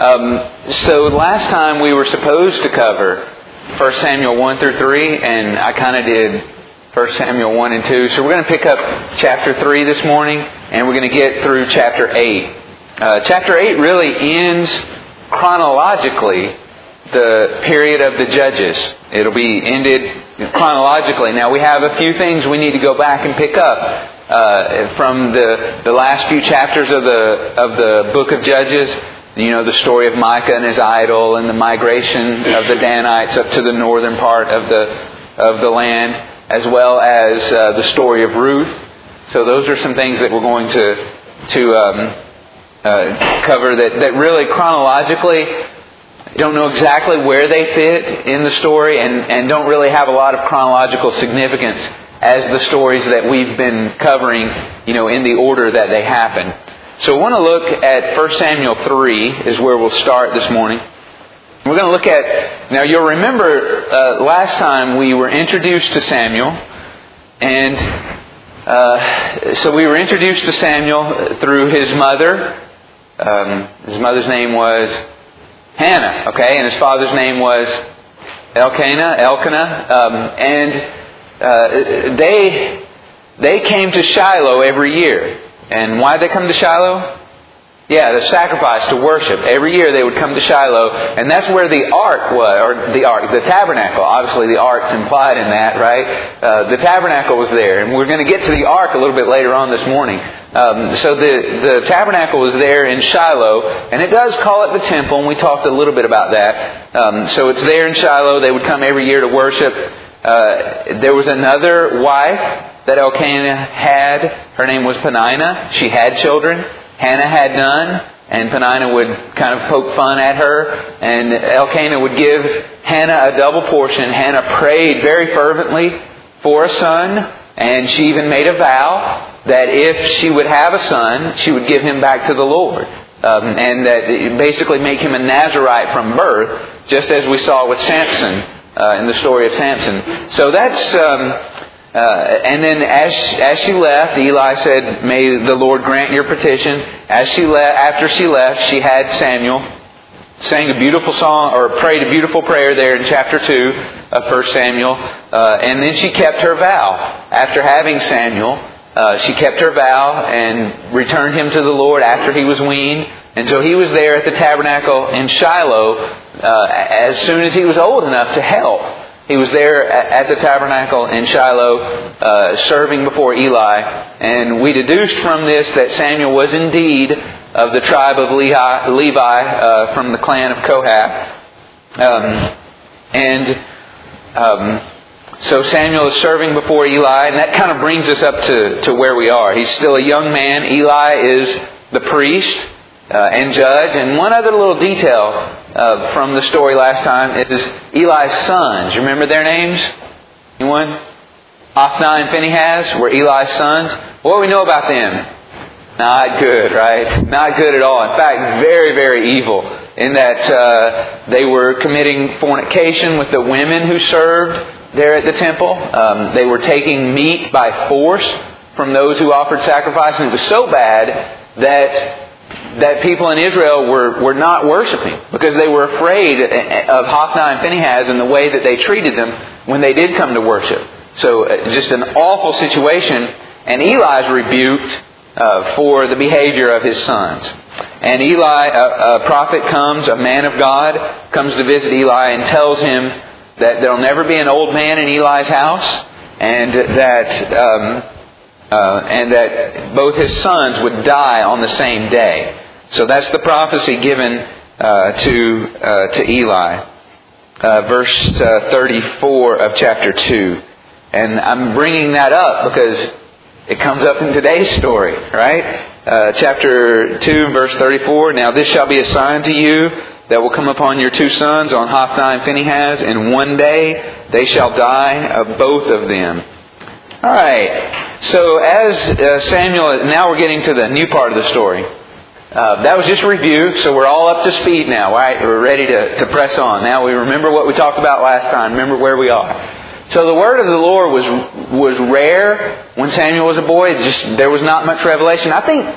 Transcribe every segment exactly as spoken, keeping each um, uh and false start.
Um, so last time we were supposed to cover First Samuel one through three, and I kind of did First Samuel one and two. So we're going to pick up chapter three this morning, and we're going to get through chapter eight. Uh, chapter eight really ends chronologically the period of the Judges. It'll be ended chronologically. Now we have a few things we need to go back and pick up uh, from the the last few chapters of the of the book of Judges. You know, the story of Micah and his idol, and the migration of the Danites up to the northern part of the of the land, as well as uh, the story of Ruth. So those are some things that we're going to to um, uh, cover that, that really chronologically don't know exactly where they fit in the story, and, and don't really have a lot of chronological significance as the stories that we've been covering, you know, in the order that they happen. So we want to look at First Samuel three is where we'll start this morning. We're going to look at, now you'll remember uh, last time we were introduced to Samuel, and uh, so we were introduced to Samuel through his mother. Um, his mother's name was Hannah, okay, and his father's name was Elkanah, Elkanah, um, and uh, they they came to Shiloh every year. And why did they come to Shiloh? Yeah, the sacrifice, to worship. Every year they would come to Shiloh, and that's where the ark was, or the ark, the tabernacle. Obviously the ark's implied in that, right? Uh, the tabernacle was there, and we're going to get to the ark a little bit later on this morning. Um, so the, the tabernacle was there in Shiloh, and it does call it the temple, and we talked a little bit about that. Um, so it's there in Shiloh. They would come every year to worship. Uh, there was another wife that Elkanah had. Her name was Peninnah. She had children. Hannah had none. And Peninnah would kind of poke fun at her. And Elkanah would give Hannah a double portion. Hannah prayed very fervently for a son. And she even made a vow that if she would have a son, she would give him back to the Lord. Um, and that basically make him a Nazirite from birth, just as we saw with Samson uh, in the story of Samson. So that's... Um, Uh, and then as as she left, Eli said, "May the Lord grant your petition." As she left, after she left, she had Samuel sang a beautiful song, or prayed a beautiful prayer there in chapter two of First Samuel. Uh, and then she kept her vow. After having Samuel, uh, she kept her vow and returned him to the Lord after he was weaned. And so he was there at the tabernacle in Shiloh uh, as soon as he was old enough to help. He was there at the tabernacle in Shiloh, uh, serving before Eli. And we deduced from this that Samuel was indeed of the tribe of Lehi, Levi, uh, from the clan of Kohath. Um, and um, so Samuel is serving before Eli, and that kind of brings us up to, to where we are. He's still a young man. Eli is the priest uh, and judge. And one other little detail Uh, from the story last time is Eli's sons. You remember their names? Anyone? Hophni and Phinehas were Eli's sons. What do we know about them? Not good, right? Not good at all. In fact, very, very evil. In that uh, they were committing fornication with the women who served there at the temple. Um, they were taking meat by force from those who offered sacrifice. And it was so bad that that people in Israel were, were not worshiping, because they were afraid of Hophni and Phinehas and the way that they treated them when they did come to worship. So just an awful situation. And Eli is rebuked uh, for the behavior of his sons. And Eli, a, a prophet comes, a man of God, comes to visit Eli and tells him that there will never be an old man in Eli's house, and that... Um, Uh, and that both his sons would die on the same day. So that's the prophecy given uh, to uh, to Eli. Uh, verse uh, thirty-four of chapter two. And I'm bringing that up because it comes up in today's story, right? Uh, chapter two, verse thirty-four. "Now this shall be a sign to you that will come upon your two sons, on Hophni and Phinehas, and one day they shall die of both of them." All right. So as uh, Samuel, now we're getting to the new part of the story. Uh, that was just a review, so we're all up to speed now, right? We're ready to, to press on. Now we remember what we talked about last time. Remember where we are. So the word of the Lord was was rare when Samuel was a boy. It just there was not much revelation. I think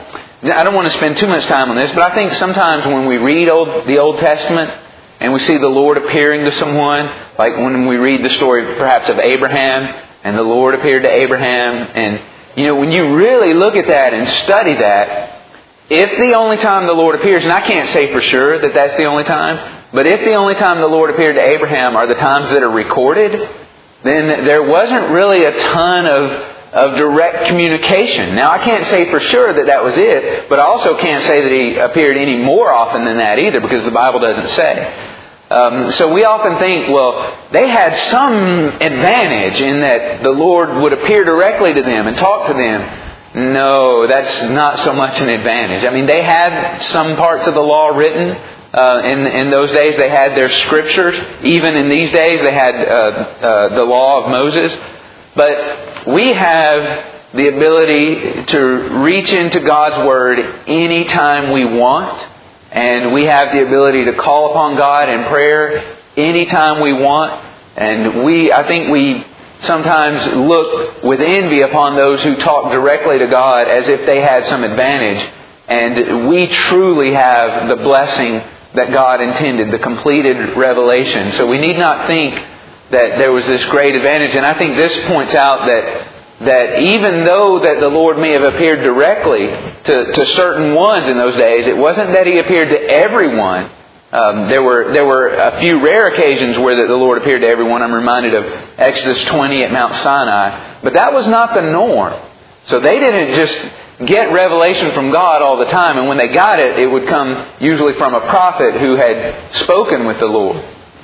I don't want to spend too much time on this, but I think sometimes when we read old, the Old Testament and we see the Lord appearing to someone, like when we read the story perhaps of Abraham, and the Lord appeared to Abraham, and you know, when you really look at that and study that, if the only time the Lord appears, and I can't say for sure that that's the only time, but if the only time the Lord appeared to Abraham are the times that are recorded, then there wasn't really a ton of, of direct communication. Now, I can't say for sure that that was it, but I also can't say that He appeared any more often than that either, because the Bible doesn't say. Um, so we often think, well, they had some advantage in that the Lord would appear directly to them and talk to them. No, that's not so much an advantage. I mean, they had some parts of the law written. Uh, in, in those days, they had their scriptures. Even in these days, they had uh, uh, the law of Moses. But we have the ability to reach into God's Word anytime we want. And we have the ability to call upon God in prayer anytime we want. And we, I think we sometimes look with envy upon those who talk directly to God as if they had some advantage. And we truly have the blessing that God intended, the completed revelation. So we need not think that there was this great advantage. And I think this points out that that even though that the Lord may have appeared directly to, to certain ones in those days, it wasn't that He appeared to everyone. Um, there were there were a few rare occasions where the Lord appeared to everyone. I'm reminded of Exodus twenty at Mount Sinai. But that was not the norm. So they didn't just get revelation from God all the time. And when they got it, it would come usually from a prophet who had spoken with the Lord.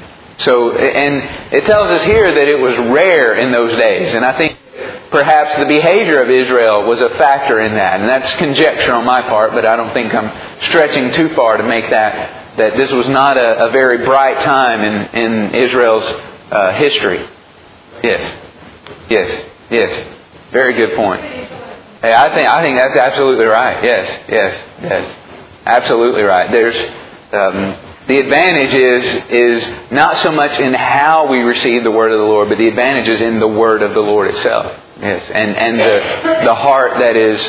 So, and it tells us here that it was rare in those days. And I think perhaps the behavior of Israel was a factor in that. And that's conjecture on my part, but I don't think I'm stretching too far to make that, that this was not a, a very bright time in, in Israel's uh, history. Yes. Yes. Yes. Very good point. Hey, I think I think that's absolutely right. Yes. Yes. Yes. Absolutely right. There's um, the advantage is is not so much in how we receive the Word of the Lord, but the advantage is in the Word of the Lord itself. Yes, and and the the heart that is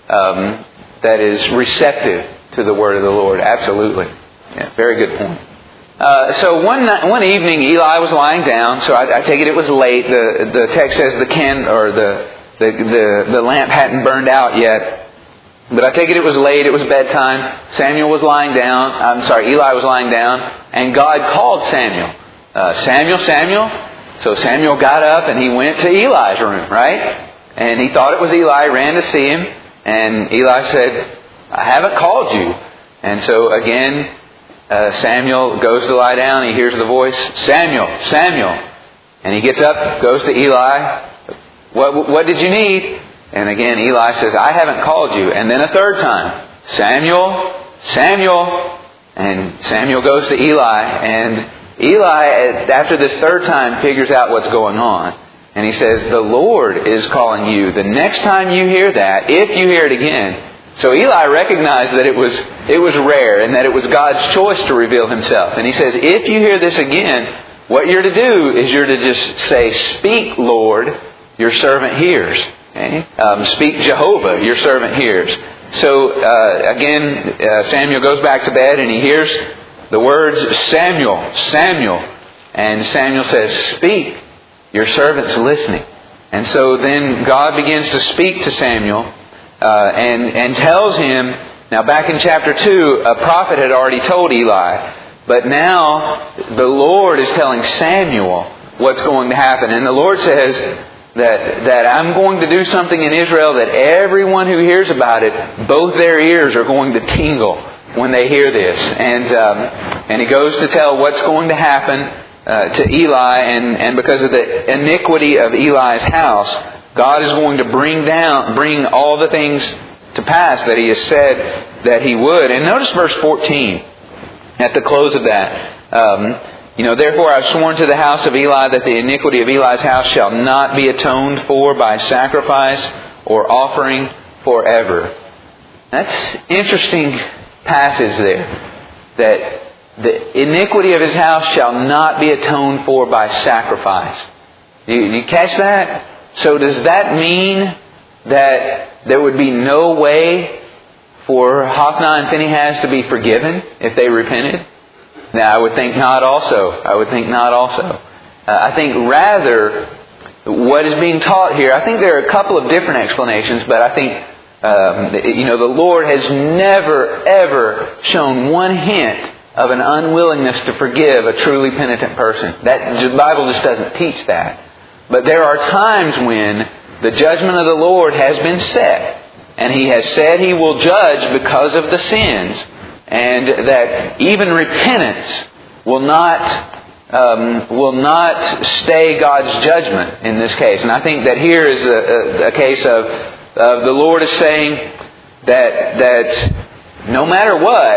um, that is receptive to the Word of the Lord. Absolutely. Yeah, very good point. Uh, so one one evening, Eli was lying down. So I, I take it it was late. The the text says the can or the the the, the lamp hadn't burned out yet. But I take it it was late, it was bedtime. Samuel was lying down. I'm sorry, Eli was lying down. And God called Samuel. Uh, Samuel, Samuel. So Samuel got up and he went to Eli's room, right? And he thought it was Eli, ran to see him. And Eli said, I haven't called you. And so again, uh, Samuel goes to lie down. He hears the voice, Samuel, Samuel. And he gets up, goes to Eli. What, what did you need? And again, Eli says, I haven't called you. And then a third time, Samuel, Samuel. And Samuel goes to Eli. And Eli, after this third time, figures out what's going on. And he says, the Lord is calling you. The next time you hear that, if you hear it again. So Eli recognized that it was it was rare and that it was God's choice to reveal Himself. And he says, if you hear this again, what you're to do is you're to just say, speak, Lord, your servant hears. Okay? Um, speak, Jehovah, your servant hears. So uh, again, uh, Samuel goes back to bed and he hears the words, Samuel, Samuel. And Samuel says, speak, your servant's listening. And so then God begins to speak to Samuel uh, and, and tells him, now back in chapter two, a prophet had already told Eli, but now the Lord is telling Samuel what's going to happen. And the Lord says, That that I'm going to do something in Israel that everyone who hears about it, both their ears are going to tingle when they hear this. And um, and He goes to tell what's going to happen uh, to Eli. And, and because of the iniquity of Eli's house, God is going to bring down, bring all the things to pass that He has said that He would. And notice verse fourteen at the close of that. Um, You know, therefore I have sworn to the house of Eli that the iniquity of Eli's house shall not be atoned for by sacrifice or offering forever. That's interesting passage there. That the iniquity of his house shall not be atoned for by sacrifice. You, you catch that? So does that mean that there would be no way for Hophni and Phinehas to be forgiven if they repented? Now, I would think not also. I would think not also. Uh, I think rather what is being taught here, I think there are a couple of different explanations, but I think, um, you know, the Lord has never, ever shown one hint of an unwillingness to forgive a truly penitent person. That, the Bible just doesn't teach that. But there are times when the judgment of the Lord has been set. And He has said He will judge because of the sins. And that even repentance will not um, will not stay God's judgment in this case. And I think that here is a, a, a case of, of the Lord is saying that that no matter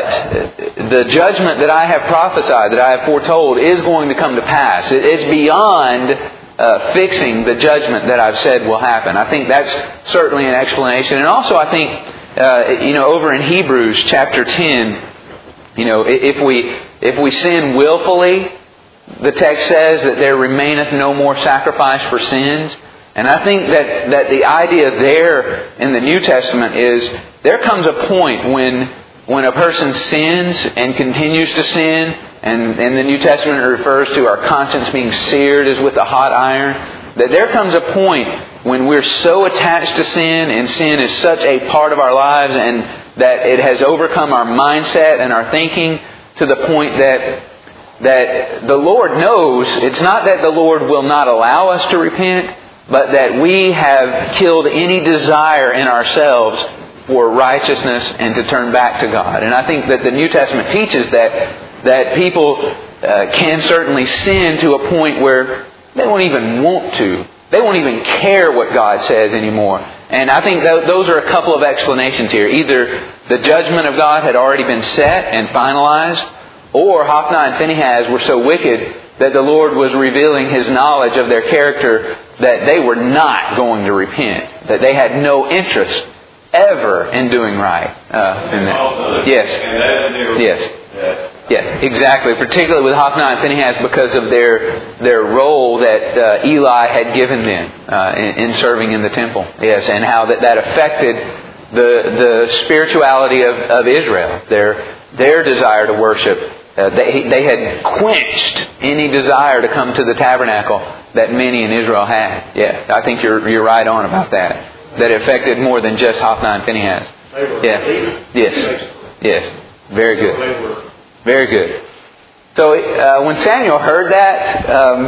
what, the judgment that I have prophesied, that I have foretold, is going to come to pass. It, it's beyond Uh, fixing the judgment that I've said will happen. I think that's certainly an explanation. And also I think, uh, you know, over in Hebrews chapter ten, you know, if we if we sin willfully, the text says that there remaineth no more sacrifice for sins. And I think that, that the idea there in the New Testament is there comes a point when when a person sins and continues to sin, and in the New Testament it refers to our conscience being seared as with a hot iron, that there comes a point when we're so attached to sin, and sin is such a part of our lives, and that it has overcome our mindset and our thinking to the point that that the Lord knows, it's not that the Lord will not allow us to repent, but that we have killed any desire in ourselves for righteousness and to turn back to God. And I think that the New Testament teaches that that people uh, can certainly sin to a point where they won't even want to. They won't even care what God says anymore. And I think th- those are a couple of explanations here. Either the judgment of God had already been set and finalized, or Hophni and Phinehas were so wicked that the Lord was revealing His knowledge of their character that they were not going to repent. That they had no interest ever in doing right. Uh, in that. Yes. Yes. Yeah, exactly. Particularly with Hophni and Phinehas because of their their role that uh, Eli had given them uh, in, in serving in the temple. Yes, and how that, that affected the the spirituality of, of Israel. Their their desire to worship. Uh, they they had quenched any desire to come to the tabernacle that many in Israel had. Yeah, I think you're you're right on about that. That it affected more than just Hophni and Phinehas. Yeah. Yes. Yes. Very good. Very good. So uh, when Samuel heard that, um,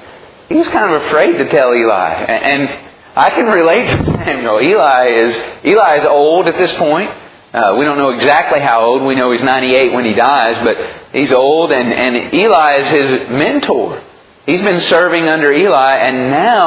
he was kind of afraid to tell Eli. And I can relate to Samuel. Eli is Eli is old at this point. Uh, we don't know exactly how old. We know he's ninety-eight when he dies, but he's old, and, and Eli is his mentor. He's been serving under Eli, and now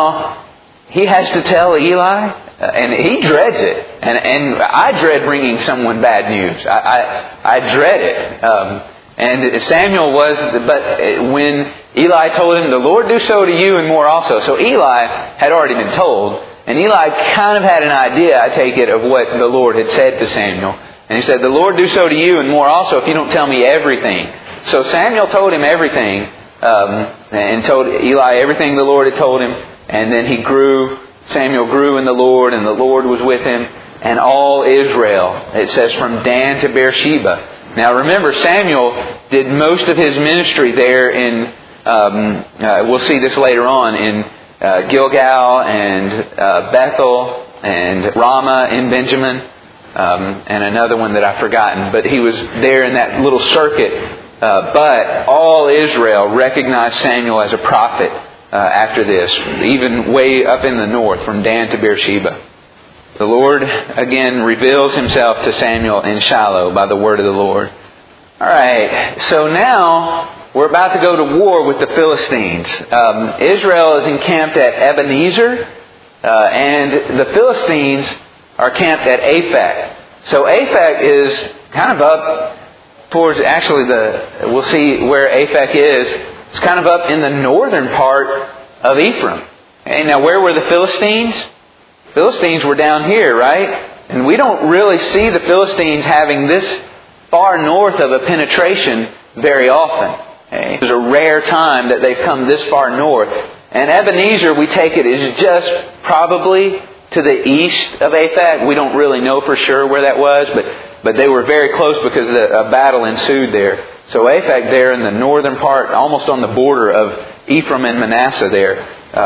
he has to tell Eli, and he dreads it. And and I dread bringing someone bad news. I I, I dread it. Um, And Samuel was, but when Eli told him, the Lord do so to you and more also. So Eli had already been told. And Eli kind of had an idea, I take it, of what the Lord had said to Samuel. And he said, the Lord do so to you and more also if you don't tell me everything. So Samuel told him everything. Um, and told Eli everything the Lord had told him. And then he grew, Samuel grew in the Lord, and the Lord was with him. And all Israel, it says from Dan to Beersheba. Now remember, Samuel did most of his ministry there in, um, uh, we'll see this later on, in uh, Gilgal and uh, Bethel and Ramah in Benjamin, um, and another one that I've forgotten. But he was there in that little circuit. Uh, but all Israel recognized Samuel as a prophet uh, after this, even way up in the north, from Dan to Beersheba. The Lord, again, reveals Himself to Samuel in Shiloh by the word of the Lord. All right, so now we're about to go to war with the Philistines. Um, Israel is encamped at Ebenezer, uh, and the Philistines are camped at Aphek. So Aphek is kind of up towards, actually, the we'll see where Aphek is. It's kind of up in the northern part of Ephraim. And now where were the Philistines? Philistines were down here, right? And we don't really see the Philistines having this far north of a penetration very often. It was a rare time that they've come this far north. And Ebenezer, we take it, is just probably to the east of Aphek. We don't really know for sure where that was, but but they were very close because the, a battle ensued there. So Aphek there in the northern part, almost on the border of Ephraim and Manasseh there,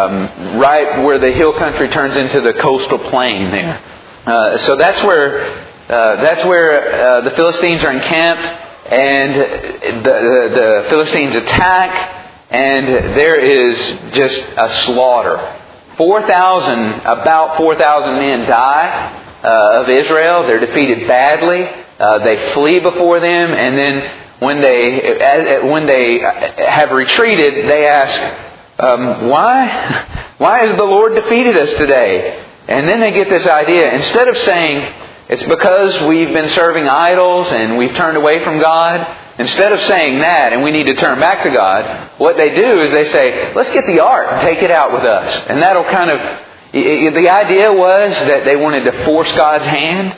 um, right where the hill country turns into the coastal plain there. Uh, so that's where uh, that's where uh, the Philistines are encamped, and the, the, the Philistines attack, and there is just a slaughter. Four thousand, about four thousand men die uh, of Israel. They're defeated badly. Uh, they flee before them, and then when they when they have retreated, they ask, um, "Why? Why has the Lord defeated us today?" And then they get this idea. Instead of saying, "It's because we've been serving idols and we've turned away from God," instead of saying that and we need to turn back to God, what they do is they say, "Let's get the ark and take it out with us." And that'll kind of... The idea was that they wanted to force God's hand,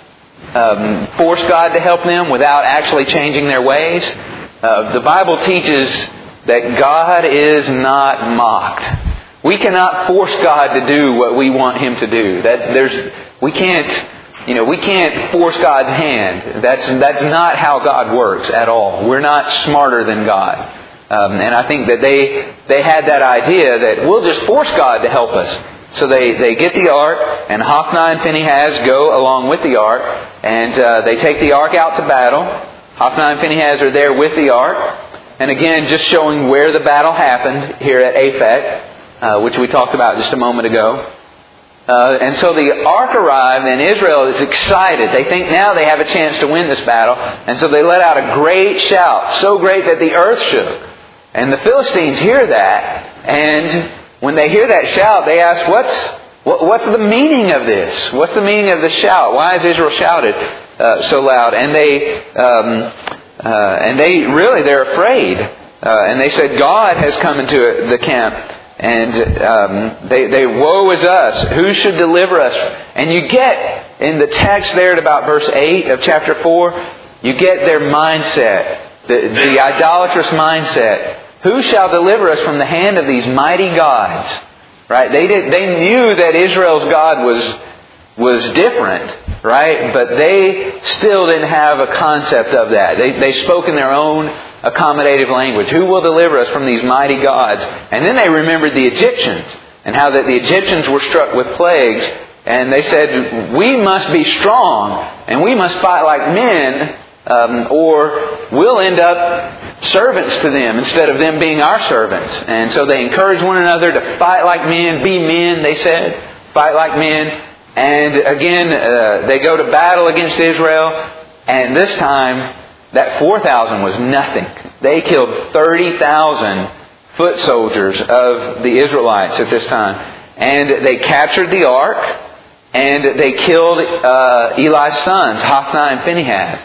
um, force God to help them without actually changing their ways. Uh, the Bible teaches that God is not mocked. We cannot force God to do what we want Him to do. That there's, we can't, you know, we can't force God's hand. That's that's not how God works at all. We're not smarter than God, um, and I think that they they had that idea that we'll just force God to help us. So they, they get the ark, and Hophni and Phinehas go along with the ark, and uh, they take the ark out to battle. Hophni and Phinehas are there with the ark, and again, just showing where the battle happened here at Aphek. Uh, which we talked about just a moment ago. Uh, and so the ark arrived, and Israel is excited. They think now they have a chance to win this battle. And so they let out a great shout, so great that the earth shook. And the Philistines hear that. And when they hear that shout, they ask, what's what, what's the meaning of this? What's the meaning of the shout? Why is Israel shouted uh, so loud? And they, um, uh, and they really, they're afraid. Uh, and they said, God has come into the camp. And um, they, they, woe is us. Who should deliver us? And you get, in the text there at about verse eight of chapter four, you get their mindset, the, the idolatrous mindset. Who shall deliver us from the hand of these mighty gods? Right? They did, they knew that Israel's God was was different, right? But they still didn't have a concept of that. They they spoke in their own accommodative language. Who will deliver us from these mighty gods? And then they remembered the Egyptians and how that the Egyptians were struck with plagues. And they said, we must be strong and we must fight like men, um, or we'll end up servants to them instead of them being our servants. And so they encouraged one another to fight like men, be men, they said, fight like men. And again, uh, they go to battle against Israel, and this time that four thousand was nothing. They killed thirty thousand foot soldiers of the Israelites at this time. And they captured the ark, and they killed uh, Eli's sons, Hophni and Phinehas.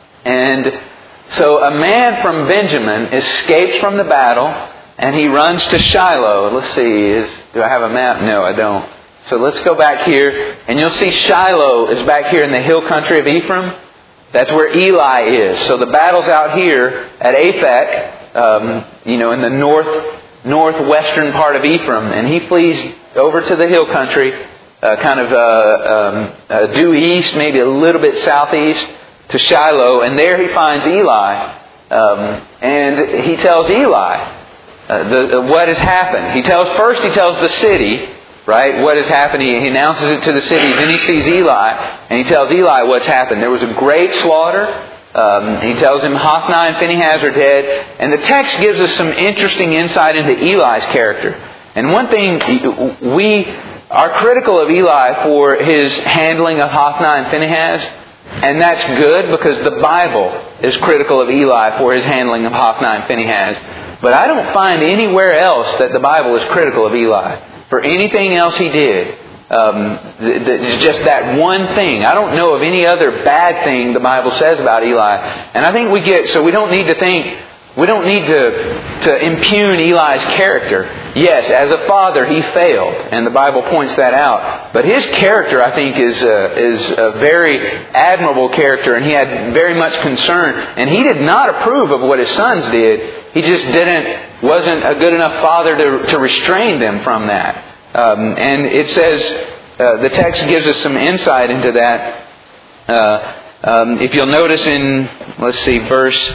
And so a man from Benjamin escapes from the battle, and he runs to Shiloh. Let's see, is, do I have a map? No, I don't. So let's go back here, and you'll see Shiloh is back here in the hill country of Ephraim. That's where Eli is. So the battle's out here at Aphek, um, you know, in the north northwestern part of Ephraim, and he flees over to the hill country, uh, kind of uh, um, uh, due east, maybe a little bit southeast to Shiloh, and there he finds Eli, um, and he tells Eli uh, the, uh, what has happened. He tells first he tells the city. Right? What has happened? He announces it to the city. Then he sees Eli, and he tells Eli what's happened. There was a great slaughter. Um, he tells him Hophni and Phinehas are dead. And the text gives us some interesting insight into Eli's character. And one thing, we are critical of Eli for his handling of Hophni and Phinehas. And that's good because the Bible is critical of Eli for his handling of Hophni and Phinehas. But I don't find anywhere else that the Bible is critical of Eli for anything else he did. Um, th- th- just that one thing. I don't know of any other bad thing the Bible says about Eli. And I think we get, so we don't need to think, we don't need to, to impugn Eli's character. Yes, as a father he failed, and the Bible points that out. But his character, I think, is a, is a very admirable character, and he had very much concern. And he did not approve of what his sons did. He just didn't, wasn't a good enough father to, to restrain them from that. Um, and it says, uh, the text gives us some insight into that. Uh, Um, if you'll notice in, let's see, verse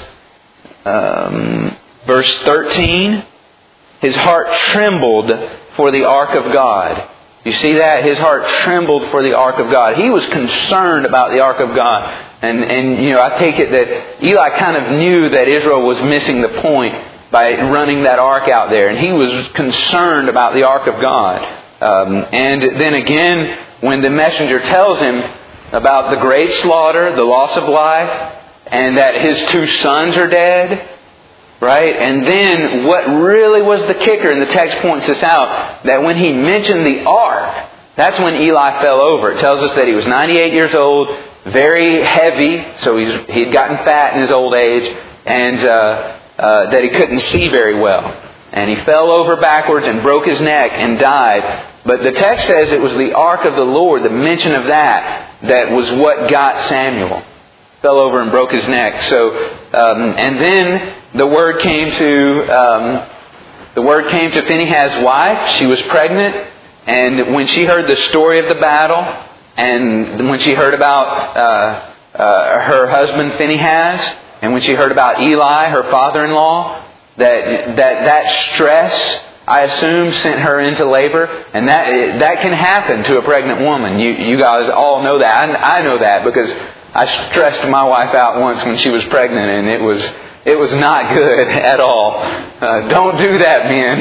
um, verse thirteen, his heart trembled for the ark of God. You see that? His heart trembled for the ark of God. He was concerned about the ark of God. And, and you know, I take it that Eli kind of knew that Israel was missing the point by running that ark out there. And he was concerned about the ark of God. Um, and then again, when the messenger tells him about the great slaughter, the loss of life, and that his two sons are dead, right? And then what really was the kicker, and the text points this out, that when he mentioned the ark, that's when Eli fell over. It tells us that he was ninety-eight years old, very heavy, so he's, he'd gotten fat in his old age, and uh, uh, that he couldn't see very well. And he fell over backwards and broke his neck and died. But the text says it was the ark of the Lord, the mention of that, that was what got Samuel. Fell over and broke his neck. So, um, and then the word came to um, the word came to Phinehas' wife. She was pregnant, and when she heard the story of the battle, and when she heard about uh, uh, her husband Phinehas, and when she heard about Eli, her father-in-law, that that that stress, I assume, sent her into labor, and that that can happen to a pregnant woman. You you guys all know that. I, I know that because I stressed my wife out once when she was pregnant, and it was it was not good at all. Uh, don't do that, men.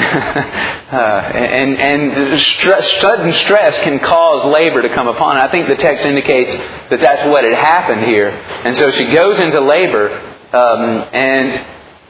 uh, and and stress, sudden stress can cause labor to come upon her. I think the text indicates that that's what had happened here. And so she goes into labor, um, and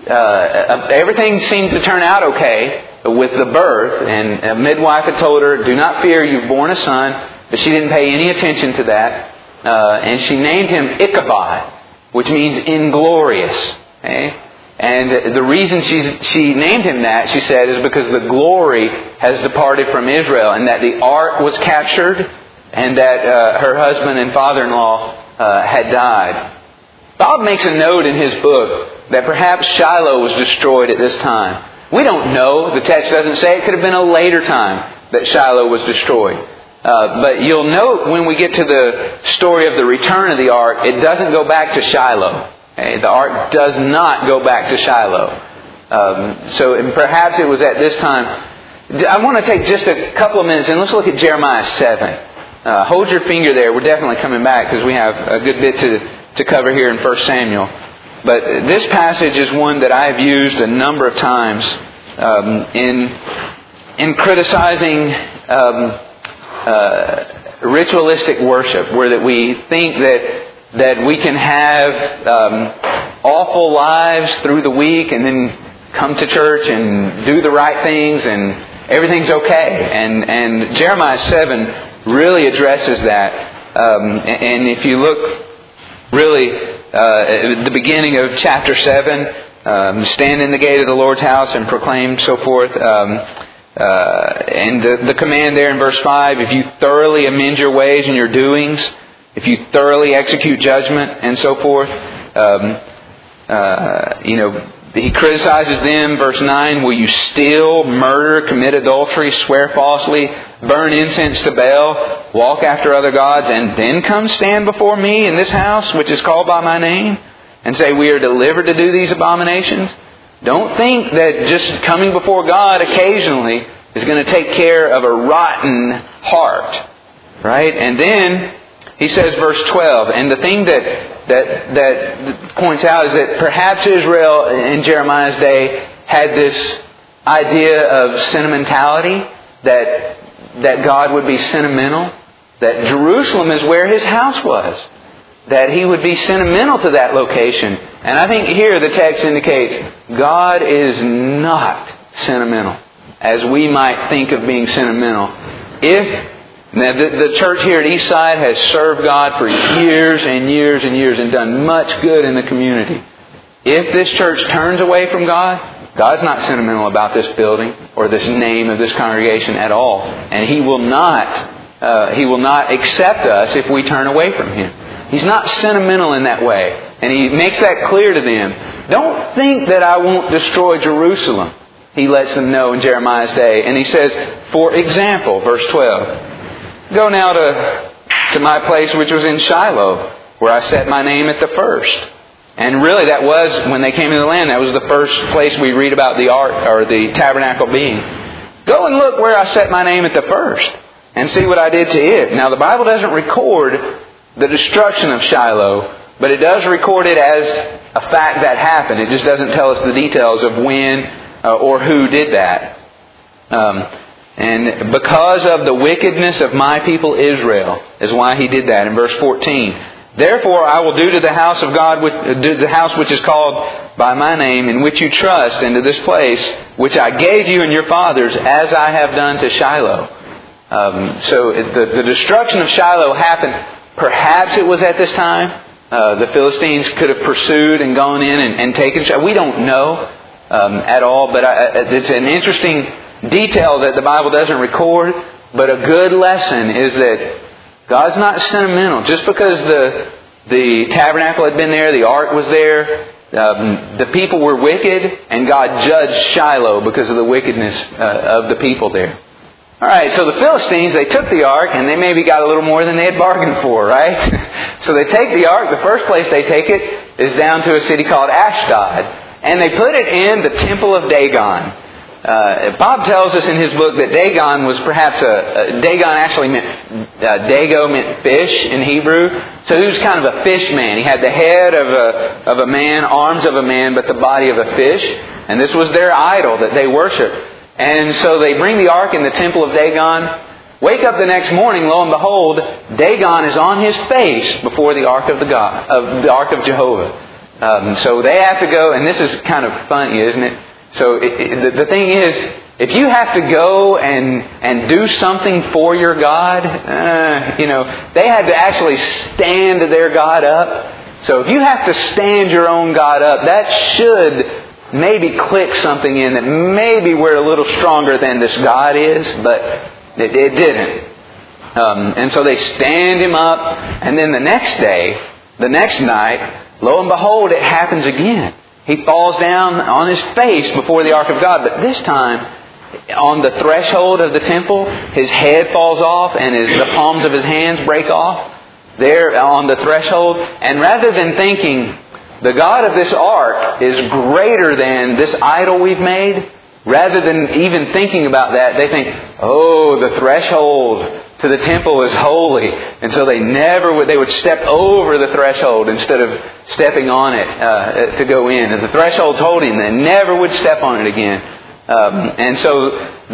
uh, everything seemed to turn out okay with the birth. And a midwife had told her, "Do not fear, you've born a son." But she didn't pay any attention to that. Uh, and she named him Ichabod, which means inglorious. Okay? And the reason she she named him that, she said, is because the glory has departed from Israel, and that the ark was captured, and that uh, her husband and father-in-law uh, had died. Bob makes a note in his book that perhaps Shiloh was destroyed at this time. We don't know. The text doesn't say. It could have been a later time that Shiloh was destroyed. Uh, but you'll note when we get to the story of the return of the ark, it doesn't go back to Shiloh. Okay? The ark does not go back to Shiloh. Um, so perhaps it was at this time. I want to take just a couple of minutes and let's look at Jeremiah seven. Uh, hold your finger there. We're definitely coming back because we have a good bit to, to cover here in First Samuel. But this passage is one that I have used a number of times um, in in criticizing um, uh, ritualistic worship, where that we think that that we can have um, awful lives through the week and then come to church and do the right things and everything's okay. And and Jeremiah seven really addresses that. Um, and if you look really uh, at the beginning of chapter seven, um, stand in the gate of the Lord's house and proclaim, so forth. Um, uh, and the, the command there in verse five, if you thoroughly amend your ways and your doings, if you thoroughly execute judgment and so forth, um, uh, you know, he criticizes them. Verse nine, will you steal, murder, commit adultery, swear falsely, burn incense to Baal, walk after other gods, and then come stand before me in this house, which is called by my name, and say we are delivered to do these abominations? Don't think that just coming before God occasionally is going to take care of a rotten heart. Right? And then he says, verse twelve, and the thing that that that points out is that perhaps Israel in Jeremiah's day had this idea of sentimentality, that that God would be sentimental, that Jerusalem is where His house was, that He would be sentimental to that location. And I think here the text indicates God is not sentimental, as we might think of being sentimental. If Now, the, the church here at Eastside has served God for years and years and years and done much good in the community. If this church turns away from God, God's not sentimental about this building or this name of this congregation at all. And He will not, uh, He will not accept us if we turn away from Him. He's not sentimental in that way. And He makes that clear to them. Don't think that I won't destroy Jerusalem. He lets them know in Jeremiah's day. And He says, for example, verse twelve, go now to, to my place which was in Shiloh, where I set my name at the first. And really that was, when they came into the land, that was the first place we read about the ark or the tabernacle being. Go and look where I set my name at the first and see what I did to it. Now the Bible doesn't record the destruction of Shiloh, but it does record it as a fact that happened. It just doesn't tell us the details of when uh, or who did that. Um, and because of the wickedness of my people Israel is why He did that in verse fourteen. Therefore I will do to the house of God, which, do the house which is called by my name, in which you trust, and to this place which I gave you and your fathers, as I have done to Shiloh. Um, so the, the destruction of Shiloh happened. Perhaps it was at this time. Uh, the Philistines could have pursued and gone in and, and taken Shiloh. We don't know um, at all, but I, it's an interesting detail that the Bible doesn't record. But a good lesson is that God's not sentimental. Just because the the tabernacle had been there, the ark was there, um, the people were wicked, and God judged Shiloh because of the wickedness uh, of the people there. All right, so the Philistines, they took the ark, and they maybe got a little more than they had bargained for, right? So they take the ark. The first place they take it is down to a city called Ashdod, and they put it in the temple of Dagon. Uh, Bob tells us in his book that Dagon was perhaps a... a Dagon actually meant... Uh, Dago meant fish in Hebrew. So he was kind of a fish man. He had the head of a, of a man, arms of a man, but the body of a fish. And this was their idol that they worshiped. And so they bring the ark in the temple of Dagon. Wake up the next morning, lo and behold, Dagon is on his face before the ark of the God, of the ark of Jehovah. Um, so they have to go, and this is kind of funny, isn't it? So it, it, the, the thing is, if you have to go and and do something for your God, uh, you know, they had to actually stand their God up. So if you have to stand your own God up, that should maybe click something in that maybe we're a little stronger than this God is, but it, it didn't. Um, and so they stand Him up, and then the next day, the next night, lo and behold, it happens again. He falls down on his face before the ark of God, but this time, on the threshold of the temple, his head falls off and his, the palms of his hands break off there on the threshold. And rather than thinking, the God of this ark is greater than this idol we've made, rather than even thinking about that, they think, oh, the threshold to the temple is holy. And so they never would, they would step over the threshold instead of stepping on it uh, to go in. If the threshold's holding, they never would step on it again. Um, and so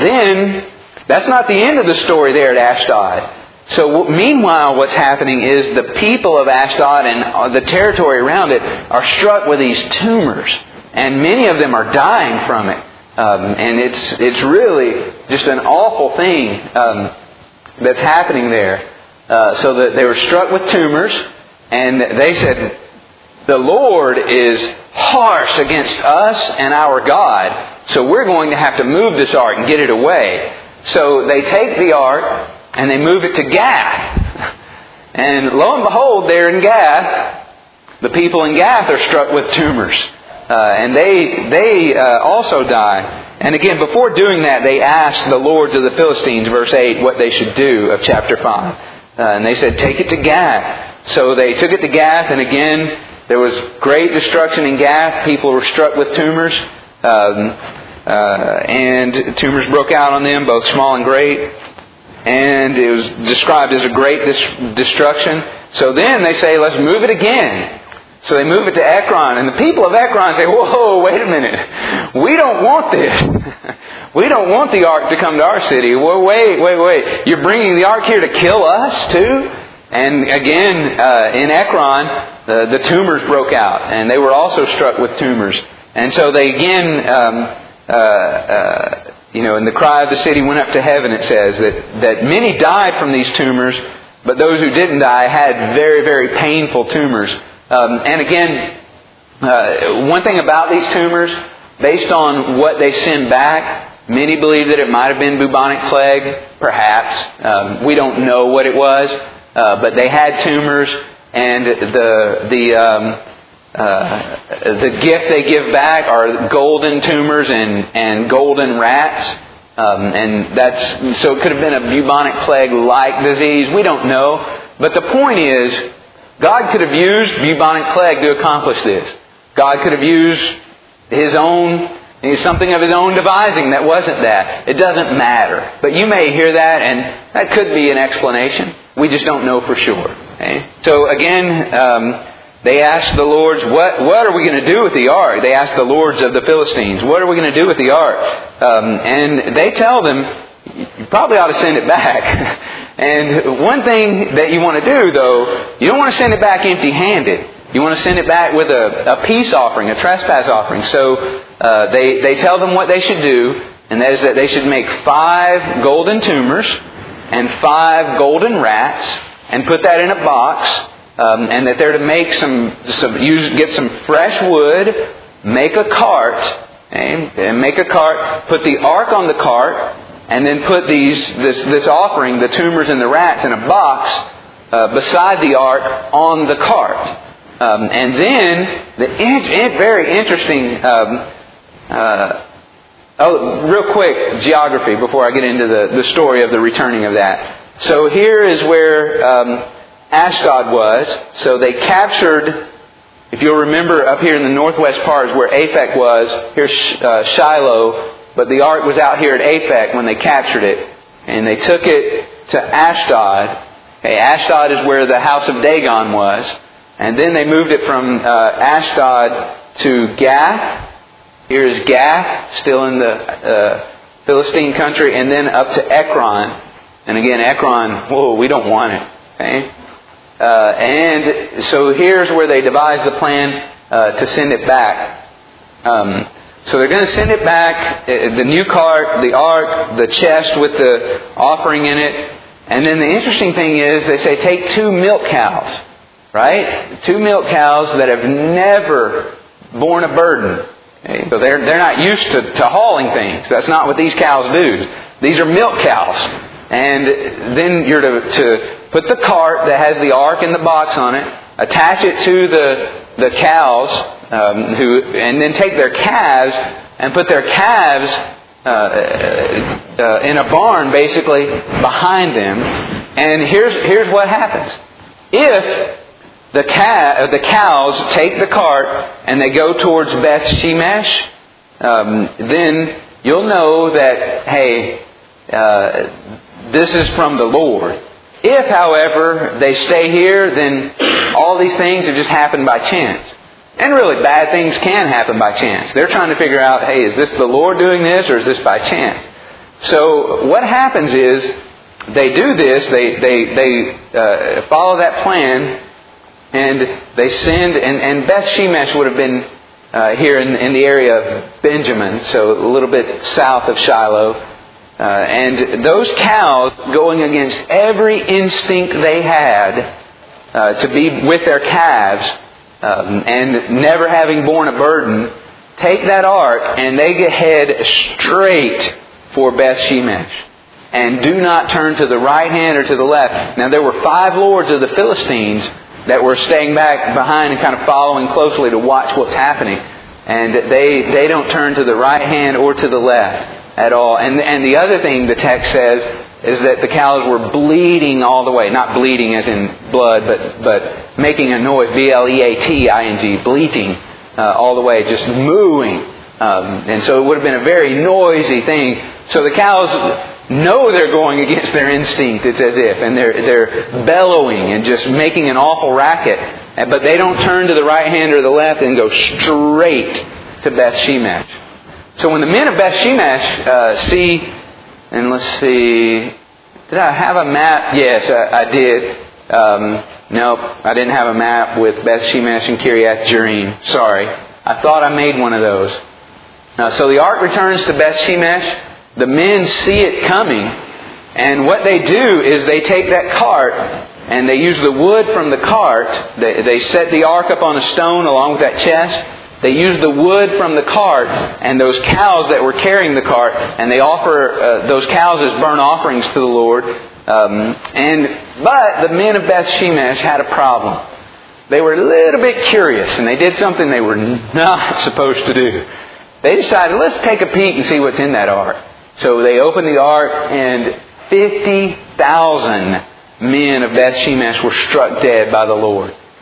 then, that's not the end of the story there at Ashdod. So meanwhile, what's happening is the people of Ashdod and the territory around it are struck with these tumors. And many of them are dying from it. Um, and it's it's really just an awful thing um, that's happening there. Uh, so that they were struck with tumors, and they said, the Lord is harsh against us and our God, so we're going to have to move this ark and get it away. So they take the ark and they move it to Gath. And lo and behold, there in Gath, the people in Gath are struck with tumors. Uh, and they they uh, also die. And again, before doing that, they asked the lords of the Philistines, verse eight, what they should do of chapter five. Uh, and they said, take it to Gath. So they took it to Gath, and again, there was great destruction in Gath. People were struck with tumors. Um, uh, and tumors broke out on them, both small and great. And it was described as a great dis- destruction. So then they say, let's move it again. So they move it to Ekron, and the people of Ekron say, whoa, wait a minute. We don't want this. We don't want the ark to come to our city. Well, wait, wait, wait. You're bringing the ark here to kill us too? And again, uh, in Ekron, uh, the tumors broke out, and they were also struck with tumors. And so they again, um, uh, uh, you know, and the cry of the city went up to heaven, it says, that, that many died from these tumors, but those who didn't die had very, very painful tumors. Um, and again, uh, one thing about these tumors, based on what they send back, many believe that it might have been bubonic plague, perhaps. Um, we don't know what it was, uh, but they had tumors, and the the um, uh, the gift they give back are golden tumors and and golden rats, um, and that's so it could have been a bubonic plague-like disease. We don't know, but the point is, God could have used bubonic plague to accomplish this. God could have used His own, something of His own devising that wasn't that. It doesn't matter. But you may hear that, and that could be an explanation. We just don't know for sure. Okay? So again, um, they asked the lords, what, what are we going to do with the ark? They asked the lords of the Philistines, what are we going to do with the ark? Um, and they tell them, you probably ought to send it back. And one thing that you want to do, though, you don't want to send it back empty-handed. You want to send it back with a, a peace offering, a trespass offering. So uh, they, they tell them what they should do, and that is that they should make five golden tumors and five golden rats and put that in a box, um, and that they're to make some, some use, get some fresh wood, make a cart, okay, and make a cart, put the ark on the cart, and then put these this this offering, the tumors and the rats, in a box uh, beside the ark on the cart. Um, and then, the in, in, very interesting, um, uh, oh, real quick, geography before I get into the, the story of the returning of that. So here is where um, Ashdod was. So they captured, if you'll remember, up here in the northwest part is where Aphek was. Here's uh, Shiloh. But the ark was out here at Aphek when they captured it. And they took it to Ashdod. Okay, Ashdod is where the house of Dagon was. And then they moved it from uh, Ashdod to Gath. Here is Gath, still in the uh, Philistine country. And then up to Ekron. And again, Ekron, whoa, we don't want it. Okay? Uh, and so here's where they devised the plan uh, to send it back. Um, So they're going to send it back, the new cart, the ark, the chest with the offering in it. And then the interesting thing is they say take two milk cows, right? Two milk cows that have never borne a burden. Okay? So they're, they're not used to, to hauling things. That's not what these cows do. These are milk cows. And then you're to, to put the cart that has the ark and the box on it, attach it to the, the cows, Um, who and then take their calves and put their calves uh, uh, in a barn, basically behind them. And here's here's what happens: if the cow, the cows take the cart and they go towards Beth Shemesh, um, then you'll know that hey, uh, this is from the Lord. If, however, they stay here, then all these things have just happened by chance. And really, bad things can happen by chance. They're trying to figure out, hey, is this the Lord doing this or is this by chance? So what happens is they do this, they they they uh, follow that plan, and they send, and, and Beth Shemesh would have been uh, here in, in the area of Benjamin, so a little bit south of Shiloh. Uh, and those cows, going against every instinct they had uh, to be with their calves, Um, and never having borne a burden, take that ark and they head straight for Beth Shemesh. And do not turn to the right hand or to the left. Now there were five lords of the Philistines that were staying back behind and kind of following closely to watch what's happening. And they, they don't turn to the right hand or to the left at all. And, and the other thing the text says is that the cows were bleeding all the way. Not bleeding as in blood, but but making a noise, B L E A T I N G, bleating uh, all the way, just mooing. Um, and so it would have been a very noisy thing. So the cows know they're going against their instinct, it's as if, and they're they're bellowing and just making an awful racket. But they don't turn to the right hand or the left and go straight to Beth Shemesh. So when the men of Beth Shemesh uh, see... And let's see, did I have a map? Yes, I, I did. Um, nope, I didn't have a map with Beth Shemesh and Kiriath Jearim. Sorry. I thought I made one of those. Uh, so the ark returns to Beth Shemesh. The men see it coming. And what they do is they take that cart and they use the wood from the cart. They, they set the ark up on a stone along with that chest. They use the wood from the cart and those cows that were carrying the cart, and they offer uh, those cows as burnt offerings to the Lord. Um, and but the men of Beth Shemesh had a problem. They were a little bit curious, and they did something they were not supposed to do. They decided, let's take a peek and see what's in that ark. So they opened the ark, and fifty thousand men of Beth Shemesh were struck dead by the Lord.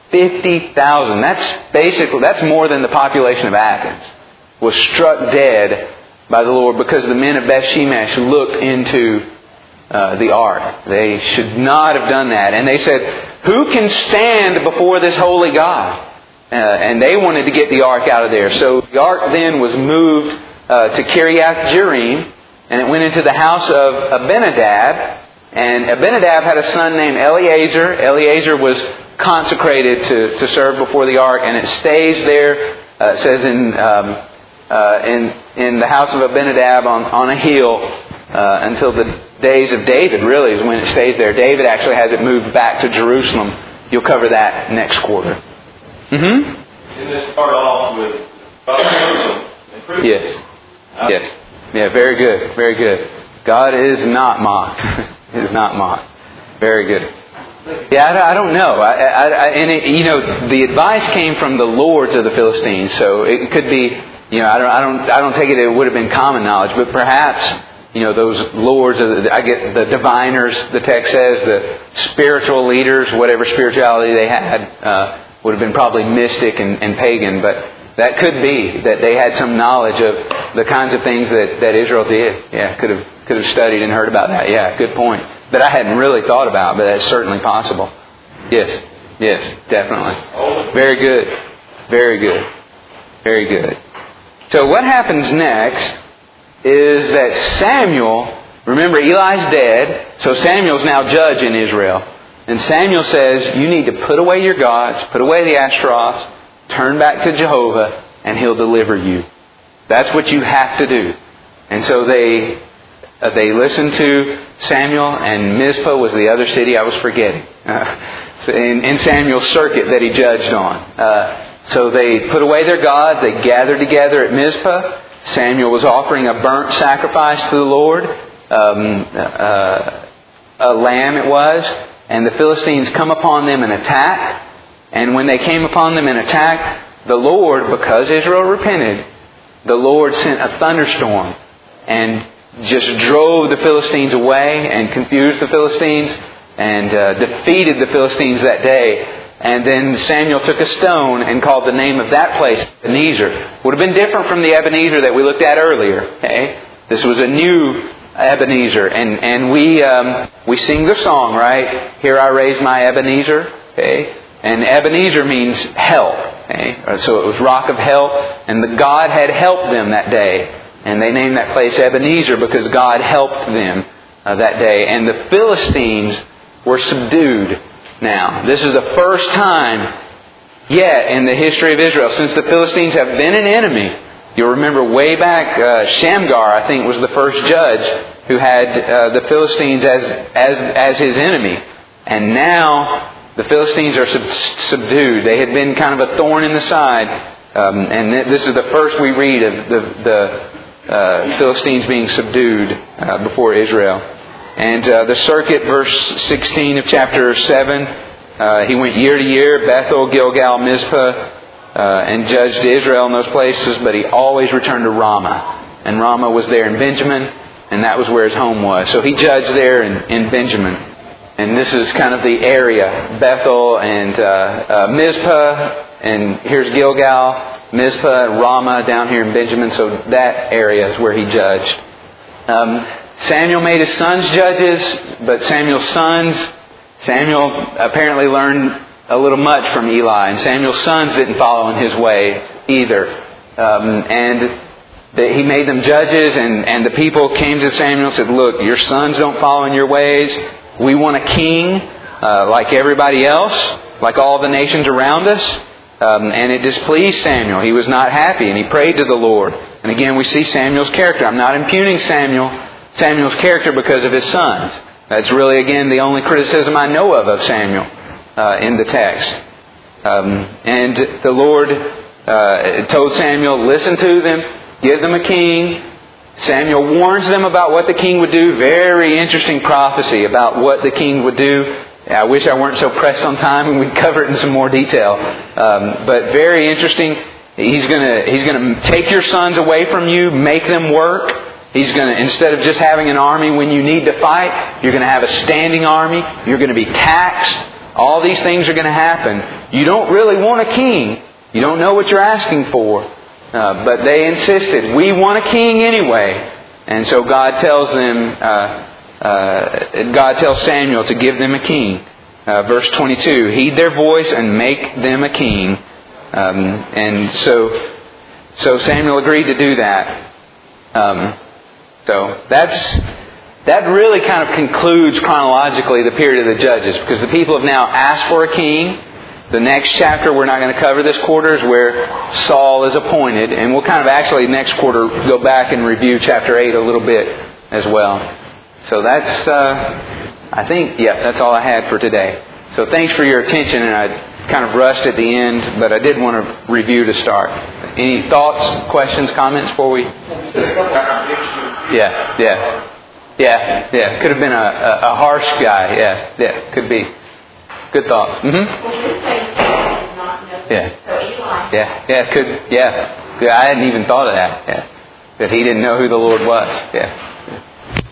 fifty thousand. That's basically, that's more than the population of Athens. Was struck dead by the Lord because the men of Beth Shemesh looked into uh, the ark. They should not have done that. And they said, who can stand before this holy God? Uh, and they wanted to get the ark out of there. So the ark then was moved uh, to Kiriath Jearim, and it went into the house of Abinadab. And Abinadab had a son named Eleazar. Eleazar was consecrated to, to serve before the ark, and it stays there. Uh, it says in um, uh, in in the house of Abinadab on, on a hill uh, until the days of David. Really, is when it stays there. David actually has it moved back to Jerusalem. You'll cover that next quarter. Mm-hmm. Didn't this start off with Jerusalem? Yes. Yes. Yeah. Very good. Very good. God is not mocked. is not mocked. Very good. Yeah, I, I don't know. I, I, I, and it, you know, the advice came from the lords of the Philistines, so it could be. You know, I don't. I don't. I don't take it. It would have been common knowledge, but perhaps. You know, those lords, of the, I get the diviners, the text says, the spiritual leaders, whatever spirituality they had, uh, would have been probably mystic and, and pagan, but that could be that they had some knowledge of the kinds of things that, that Israel did. Yeah, could have could have studied and heard about that. Yeah, good point. That I hadn't really thought about, but that's certainly possible. Yes, yes, definitely. Very good. Very good. Very good. So what happens next is that Samuel, remember Eli's dead, so Samuel's now judge in Israel. And Samuel says, you need to put away your gods, put away the Ashtaroths, turn back to Jehovah, and He'll deliver you. That's what you have to do. And so they uh, they listened to Samuel, and Mizpah was the other city I was forgetting. Uh, in, in Samuel's circuit that he judged on. Uh, so they put away their gods, they gathered together at Mizpah. Samuel was offering a burnt sacrifice to the Lord. Um, uh, a lamb it was. And the Philistines come upon them and attack. And when they came upon them and attacked, the Lord, because Israel repented, the Lord sent a thunderstorm and just drove the Philistines away and confused the Philistines and uh, defeated the Philistines that day. And then Samuel took a stone and called the name of that place Ebenezer. Would have been different from the Ebenezer that we looked at earlier. Okay, this was a new Ebenezer, and and we um, we sing the song, right? Here I raise my Ebenezer. Okay, and Ebenezer means help. Okay, so it was rock of help, and the God had helped them that day, and they named that place Ebenezer because God helped them uh, that day. And the Philistines were subdued. Now, this is the first time yet in the history of Israel, since the Philistines have been an enemy. You'll remember way back, uh, Shamgar, I think, was the first judge who had uh, the Philistines as, as, as his enemy. And now the Philistines are sub- subdued. They had been kind of a thorn in the side. Um, and th- this is the first we read of the, the uh, Philistines being subdued uh, before Israel. And uh, the circuit, verse sixteen of chapter seven, uh, he went year to year, Bethel, Gilgal, Mizpah, uh, and judged Israel in those places, but he always returned to Ramah. And Ramah was there in Benjamin, and that was where his home was. So he judged there in, in Benjamin. And this is kind of the area, Bethel and uh, uh, Mizpah, and here's Gilgal, Mizpah, Ramah down here in Benjamin. So that area is where he judged. Um, Samuel made his sons judges, but Samuel's sons, Samuel apparently learned a little much from Eli, and Samuel's sons didn't follow in his way either. Um, and the, he made them judges, and, and the people came to Samuel and said, look, your sons don't follow in your ways. We want a king uh, like everybody else, like all the nations around us. Um, and it displeased Samuel. He was not happy, and he prayed to the Lord. And again, we see Samuel's character. I'm not impugning Samuel. Samuel's character because of his sons. That's really, again, the only criticism I know of of Samuel uh, in the text. Um, and the Lord uh, told Samuel, listen to them, give them a king. Samuel warns them about what the king would do. Very interesting prophecy about what the king would do. I wish I weren't so pressed on time and we'd cover it in some more detail. Um, but very interesting. He's going to he's going to take your sons away from you, make them work. He's going to, instead of just having an army when you need to fight, you're going to have a standing army. You're going to be taxed. All these things are going to happen. You don't really want a king. You don't know what you're asking for. Uh, but they insisted, we want a king anyway. And so God tells them, uh, uh, God tells Samuel to give them a king. Uh, verse twenty-two, heed their voice and make them a king. Um, and so, so Samuel agreed to do that. Um, so that's that really kind of concludes chronologically the period of the Judges, because the people have now asked for a king. The next chapter we're not going to cover this quarter is where Saul is appointed, and we'll kind of actually next quarter go back and review chapter eight a little bit as well. So that's, uh, I think, yeah, that's all I had for today. So thanks for your attention, and I kind of rushed at the end, but I did want to review to start. Any thoughts, questions, comments before we... Yeah, yeah. Yeah, yeah. Could have been a, a, a harsh guy. Yeah, yeah. Could be. Good thoughts. Mm-hmm. Yeah. Yeah, yeah. Could. Yeah. I hadn't even thought of that. Yeah. That he didn't know who the Lord was. Yeah.